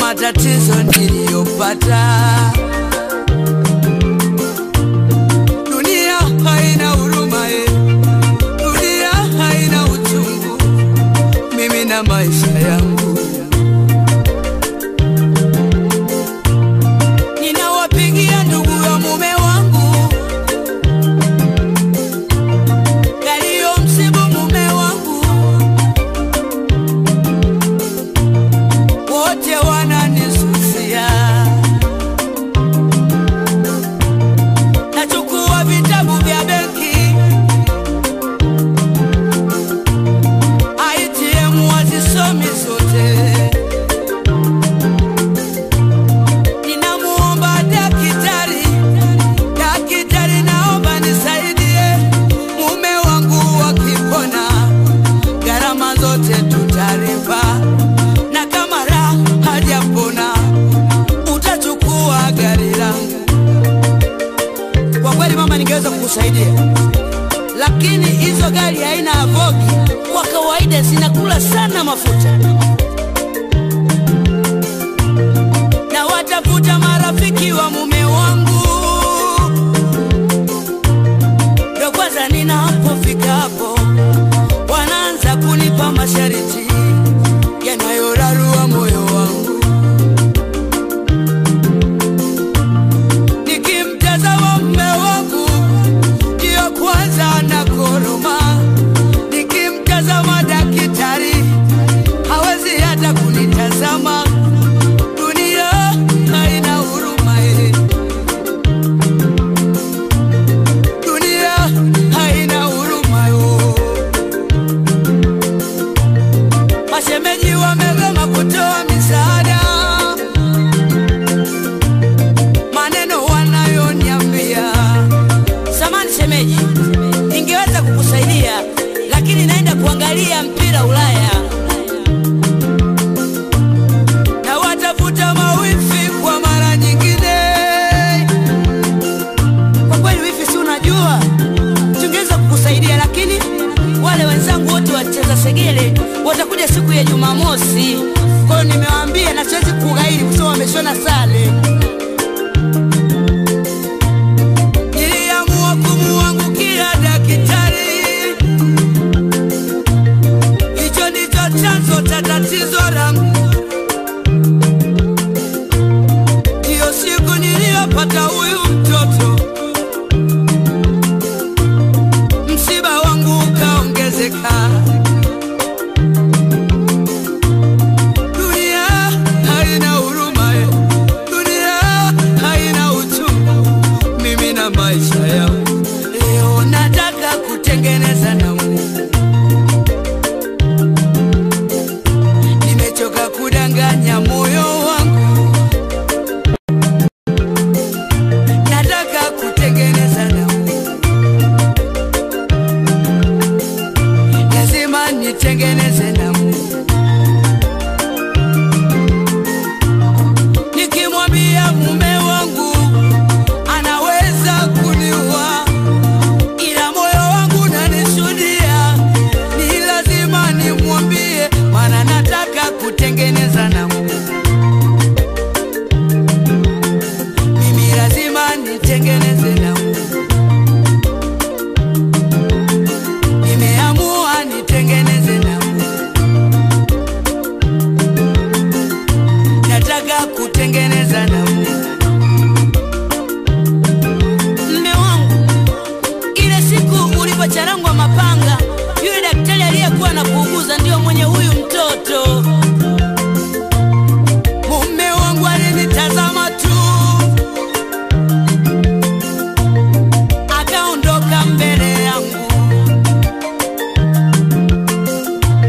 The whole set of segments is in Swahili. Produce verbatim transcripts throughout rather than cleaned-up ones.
matatizo niliyopata. Dunia haina huruma, dunia haina uchungu, mimi na maisha yangu. Ninawapigia ndugu ya mume wangu, kalio msibu mume wangu, wote wananisusia. Nachukua vitabu vya benki, I T M wazisomi zote. Ninamuomba daktari, daktari naomba nisaidie, mume wangu wakipona gharama zote tutalipa, na kama raha hajapona utachukua gari langu. Kwa kweli mama, ningeweza kukusaidia, lakini hizo gari haina avogi, kwa kawaida zinakula sana mafuta. Na watafuta marafiki wa mume wangu, ndio kwanza ninapofika hapo wanaanza kunipa masharti yanayorarua moyo wangu. Nikimtazama mume wangu ndio kwanza nakoroma, nikimtazama daktari hawezi hata kunitazama. Dunia haina huruma, dunia haina huruma. Mashemeji wamegoma kutoa misaada, maneno wanayoniambia. Samani shemeji, ningeweza kukusaidia, lakini naenda kuangalia mpira Ulaya. Na watafuta mawifi kwa mara nyingine. Kwa kweli wifi si unajua, tungeweza kukusaidia, lakini wale wenzangu wote wacheza segele watakuja siku ya Jumamosi. Kwa hiyo nimewaambia na siwezi kugairi kwa sababu wameshona sale. Niliamua kumuangukia daktari, hicho ndicho chanzo cha tatizo langu. Ndiyo siku niliyopata huyu mtoto, msiba wangu ukaongezeka. Dunia haina huruma, dunia haina uchungu, mimi na maisha yangu. Leo nataka kutengeneza na Mungu, nimechoka kudanganya moyo wangu. Nataka kutengeneza na Mungu, lazima nitengeneze na Mungu. Nikimwambia mume wangu anaweza kuniua, ila moyo wangu unanishuhudia ni lazima nimwambie, maana nataka kutengeneza na Mungu. Mimi lazima nitengeneze na Mungu, nimeamua nitengeneze na Mungu. Nataka kutengeneza na Mungu. Mume wangu, ile siku ulipocharangwa mapanga, yule daktari aliyekuwa anakuuguza ndio mwenye huyu mtoto. Mume wangu alinitazama tu, akaondoka mbele yangu.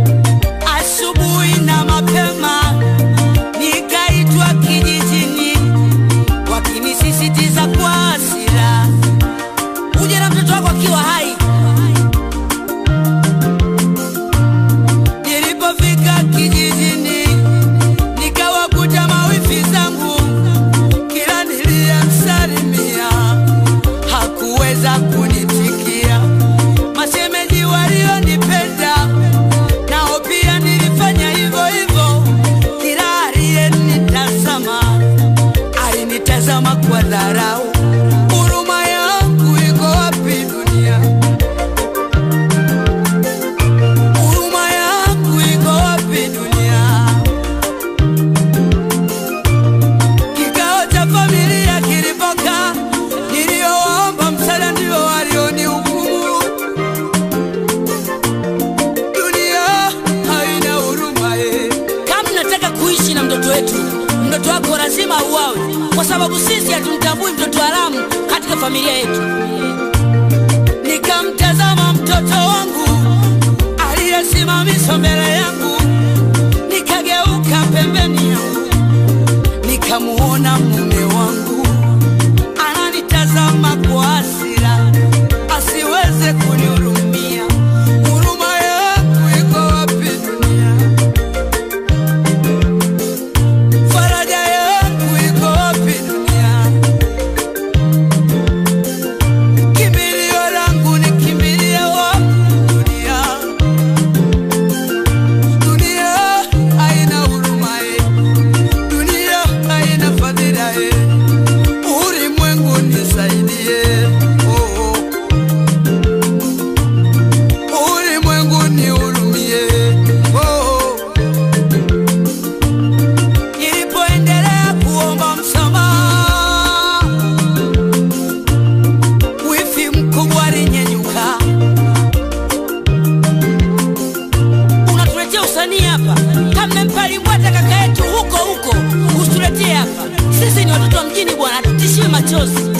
Asubuhi na mapema nikaitwa kijijini, kuishi na mtoto wetu. Mtoto wako lazima auawe kwa sababu sisi hatumtambui mtoto haramu katika familia yetu. Nikamtazama mtoto wangu aliyesimamishwa mbele yangu, nikageuka pembeni yangu, nikamuona mume wangu ananitazama kwa hasira, asiweze kunihurumia. Huruma yangu iko wapi dunia? Faraja yangu iko wapi dunia? Kimbilio langu ni kimbilie wapi dunia? Dunia haina huruma, dunia haina fadhila. Ulimwengu nisaidie, oh, oh. Ulimwengu nihurumie, oh, oh. Nilipoendelea kuomba msamaha, wifi mkubwa alinyenyuka. Unatuletea usanii hapa? Kama mpalimbwata kaka yetu huko huko, usituletee hapa. Sisi ni watoto wa mjini bwana, tutishiwe machozi.